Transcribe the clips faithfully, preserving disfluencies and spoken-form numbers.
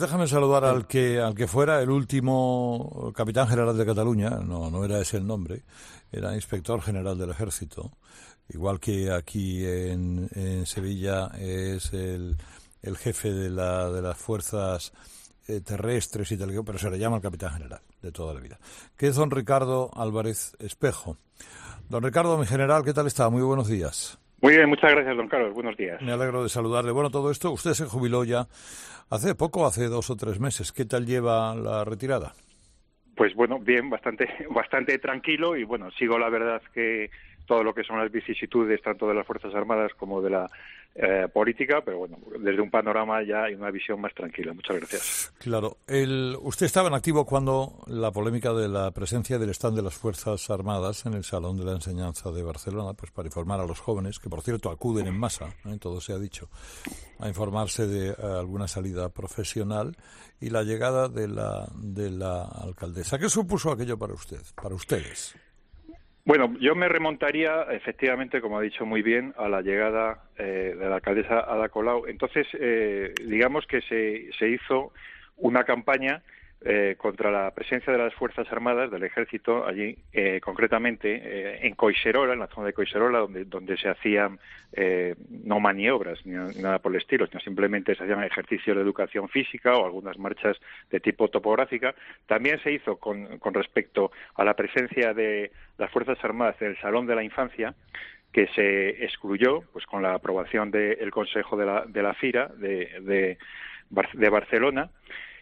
Déjame saludar al que al que fuera el último capitán general de Cataluña. No, no era ese el nombre. Era inspector general del Ejército. Igual que aquí en, en Sevilla es el, el jefe de, la, de las fuerzas eh, terrestres y tal, pero se le llama el capitán general de toda la vida. Que es don Ricardo Álvarez Espejo. Don Ricardo, mi general, ¿qué tal está? Muy buenos días. Muy bien, muchas gracias, don Carlos. Buenos días. Me alegro de saludarle. Bueno, todo esto, usted se jubiló ya hace poco, hace dos o tres meses. ¿Qué tal lleva la retirada? Pues bueno, bien, bastante, bastante tranquilo y bueno, sigo la verdad que todo lo que son las vicisitudes tanto de las Fuerzas Armadas como de la eh, política, pero bueno, desde un panorama ya y una visión más tranquila. Muchas gracias. Claro, el, usted estaba en activo cuando la polémica de la presencia del stand de las Fuerzas Armadas en el Salón de la Enseñanza de Barcelona, pues para informar a los jóvenes, que por cierto acuden en masa, ¿eh? Todo se ha dicho, a informarse de eh, alguna salida profesional y la llegada de la, de la alcaldesa. ¿Qué supuso aquello para usted, para ustedes? Bueno, yo me remontaría, efectivamente, como ha dicho muy bien, a la llegada eh, de la alcaldesa Ada Colau. Entonces, eh, digamos que se, se hizo una campaña eh, contra la presencia de las Fuerzas Armadas, del Ejército, allí, eh, concretamente eh, en Collserola, en la zona de Collserola, donde, donde se hacían eh, no maniobras ni nada por el estilo, sino simplemente se hacían ejercicios de educación física o algunas marchas de tipo topográfica. También se hizo con, con respecto a la presencia de las Fuerzas Armadas en el Salón de la Infancia, que se excluyó pues con la aprobación del Consejo de la, de la FIRA de, de, de Barcelona.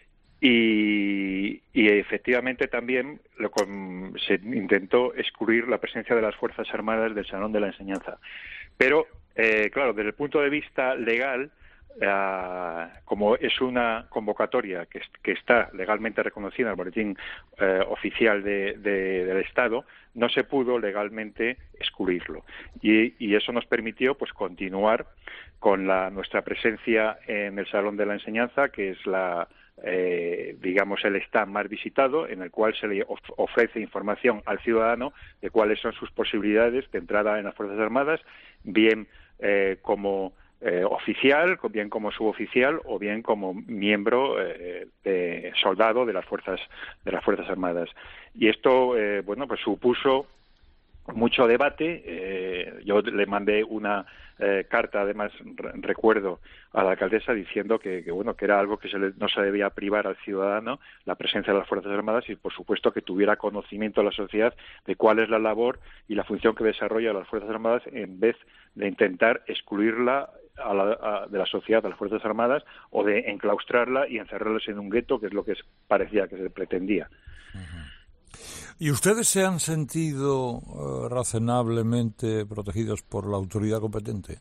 Y, y efectivamente también lo con, se intentó excluir la presencia de las Fuerzas Armadas del Salón de la Enseñanza. Pero, eh, claro, desde el punto de vista legal, eh, como es una convocatoria que, que está legalmente reconocida en el boletín eh, oficial de, de, del Estado, no se pudo legalmente excluirlo. Y, y eso nos permitió pues continuar con la, nuestra presencia en el Salón de la Enseñanza, que es la Eh, digamos el stand más visitado, en el cual se le of ofrece información al ciudadano de cuáles son sus posibilidades de entrada en las Fuerzas Armadas, bien eh, como eh, oficial, bien como suboficial o bien como miembro eh, de soldado de las fuerzas de las Fuerzas Armadas. Y esto eh, bueno pues supuso mucho debate. Eh, yo le mandé una eh, carta, además re recuerdo, a la alcaldesa diciendo que, que bueno que era algo que se le, no se debía privar al ciudadano la presencia de las Fuerzas Armadas y por supuesto que tuviera conocimiento la sociedad de cuál es la labor y la función que desarrolla las Fuerzas Armadas en vez de intentar excluirla a la, a, de la sociedad a las Fuerzas Armadas o de enclaustrarla y encerrarlas en un gueto, que es lo que es, parecía que se pretendía. Uh-huh. ¿Y ustedes se han sentido uh, razonablemente protegidos por la autoridad competente?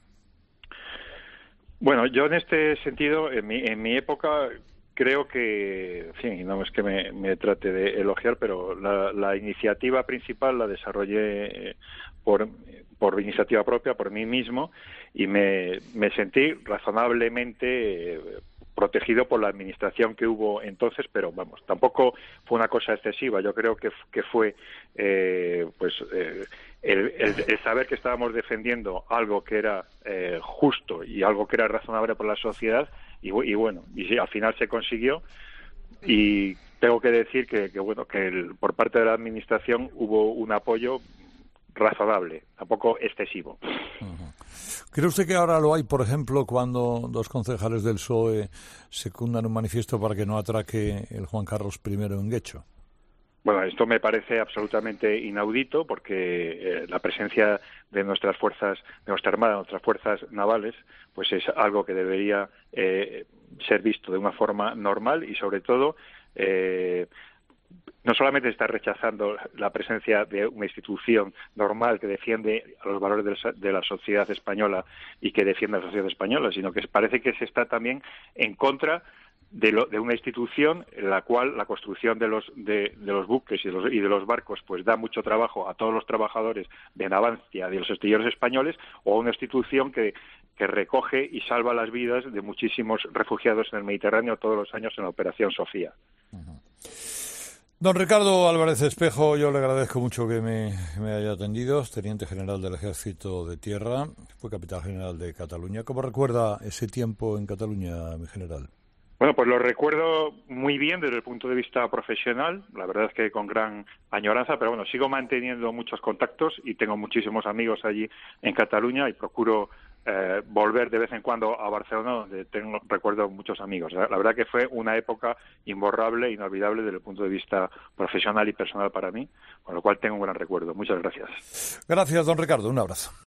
Bueno, yo en este sentido, en mi, en mi época, creo que, en fin, no es que me, me trate de elogiar, pero la, la iniciativa principal la desarrollé por, por iniciativa propia, por mí mismo, y me, me sentí razonablemente eh, protegido por la administración que hubo entonces, pero vamos, tampoco fue una cosa excesiva. Yo creo que, que fue eh, pues eh, el, el, el saber que estábamos defendiendo algo que era eh, justo y algo que era razonable por la sociedad y, y bueno, y al final se consiguió. Y tengo que decir que, que bueno que el, por parte de la administración hubo un apoyo razonable, tampoco excesivo. Uh-huh. ¿Cree usted que ahora lo hay, por ejemplo, cuando dos concejales del P S O E secundan un manifiesto para que no atraque el Juan Carlos primero en Guecho? Bueno, esto me parece absolutamente inaudito porque eh, la presencia de nuestras fuerzas, de nuestra Armada, de nuestras fuerzas navales, pues es algo que debería eh, ser visto de una forma normal y sobre todo eh, no solamente está rechazando la presencia de una institución normal que defiende a los valores de la sociedad española y que defiende a la sociedad española, sino que parece que se está también en contra de, lo, de una institución en la cual la construcción de los de, de los buques y de los, y de los barcos pues da mucho trabajo a todos los trabajadores de Navantia, de los astilleros españoles, o a una institución que que recoge y salva las vidas de muchísimos refugiados en el Mediterráneo todos los años en la Operación Sofía. Uh-huh. Don Ricardo Álvarez Espejo, yo le agradezco mucho que me, me haya atendido, es teniente general del Ejército de Tierra, fue capitán general de Cataluña. ¿Cómo recuerda ese tiempo en Cataluña, mi general? Bueno, pues lo recuerdo muy bien desde el punto de vista profesional, la verdad es que con gran añoranza, pero bueno, sigo manteniendo muchos contactos y tengo muchísimos amigos allí en Cataluña y procuro eh, volver de vez en cuando a Barcelona, donde tengo, recuerdo muchos amigos. La verdad que fue una época imborrable, inolvidable desde el punto de vista profesional y personal para mí, con lo cual tengo un gran recuerdo. Muchas gracias. Gracias, don Ricardo. Un abrazo.